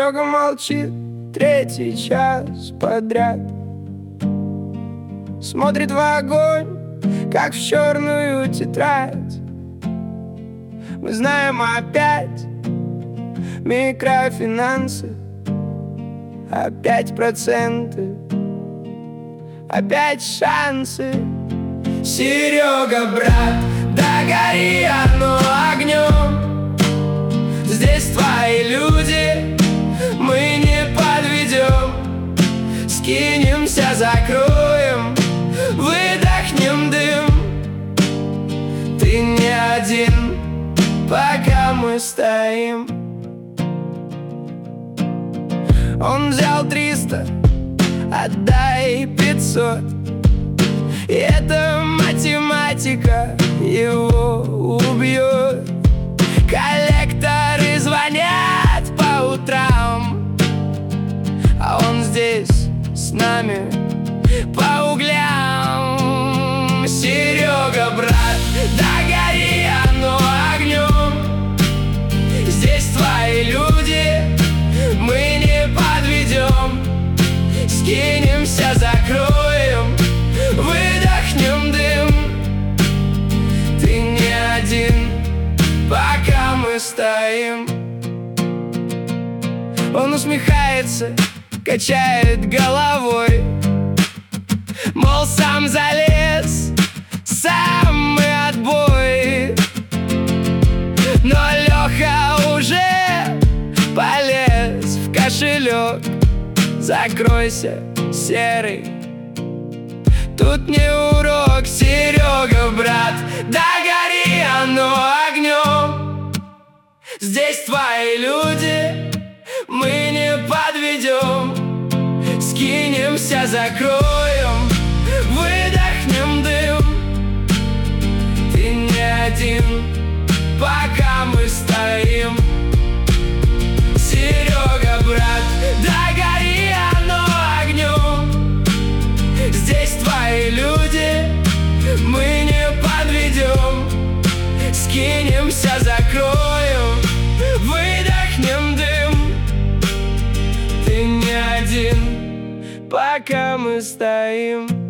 Серега молчит третий час подряд, смотрит в огонь, как в черную тетрадь. Мы знаем опять микрофинансы, опять проценты, опять шансы. Серега, брат, догори оно огнем. Здесь твои люди, мы не подведем. Скинемся, закроем, выдохнем дым. Ты не один, пока мы стоим. Он взял 300, отдай 500. И эта математика его убьет. Коллекторы звонят по утрам, а он здесь с нами по углям. Серега, брат, догори оно огнем. Здесь твои люди, мы не подведем. Скинемся, закроем, выдохнем дым. Ты не один, пока мы стоим. Он усмехается, качает головой, мол, сам залез, сам и отбой. Но Леха уже полез в кошелек. Закройся, серый, тут не урок. Серега, брат, догори оно огнем. Здесь твои люди, мы не подведем. Скинемся, закроем, выдохнем дым. Ты не один, пока мы стоим. Серега, брат, догори оно огнем. Здесь твои люди, мы не подведем. Скинемся, закроем, выдохнем дым. Ты не один, пока мы стоим.